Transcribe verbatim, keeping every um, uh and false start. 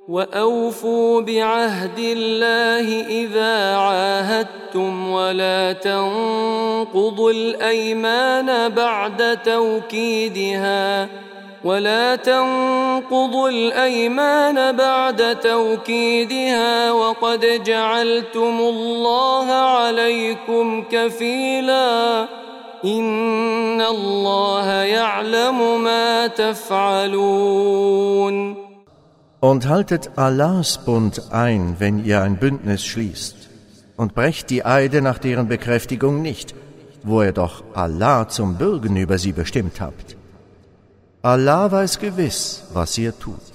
وأوفوا بعهد الله إذا عاهدتم ولا تنقضوا الأيمان بعد توكيدها ولا تنقضوا الأيمان بعد توكيدها وقد جعلتم الله عليكم كفيلا إن الله يعلم ما تفعلون. Und haltet Allahs Bund ein, wenn ihr ein Bündnis schließt, und brecht die Eide nach deren Bekräftigung nicht, wo ihr doch Allah zum Bürgen über sie bestimmt habt. Allah weiß gewiss, was ihr tut.